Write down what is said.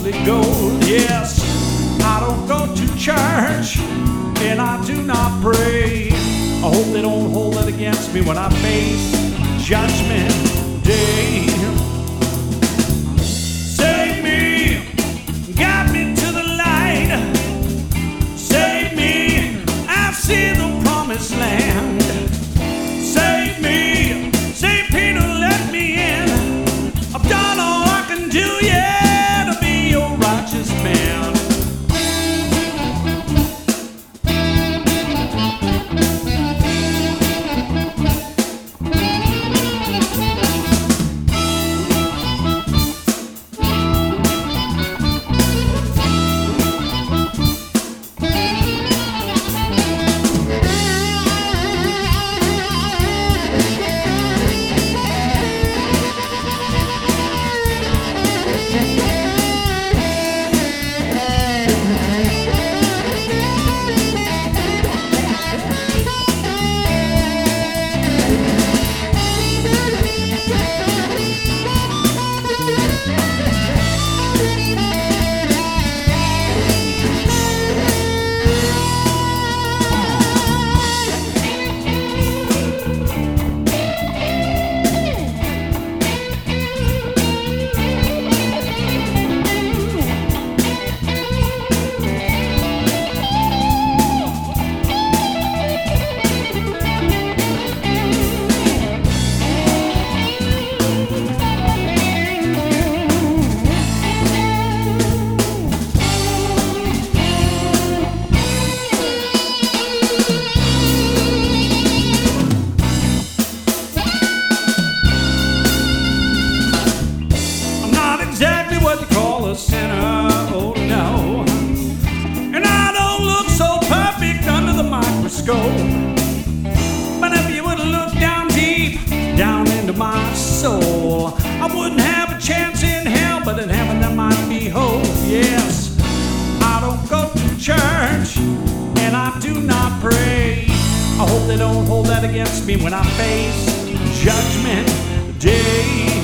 Holy Ghost. Yes, I don't go to church and I do not pray. I hope they don't hold it against me when I face Judgment Day. Save me, guide me to the light. Save me, I've seen the promised land. Save me, St. Peter, let me in. I've done all I can do, yeah, to be your righteous man. Sinner, oh no, and I don't look so perfect under the microscope. But if you would look down deep, down into my soul, I wouldn't have a chance in hell, but in heaven there might be hope. Yes, I don't go to church and I do not pray. I hope they don't hold that against me when I face Judgment Day.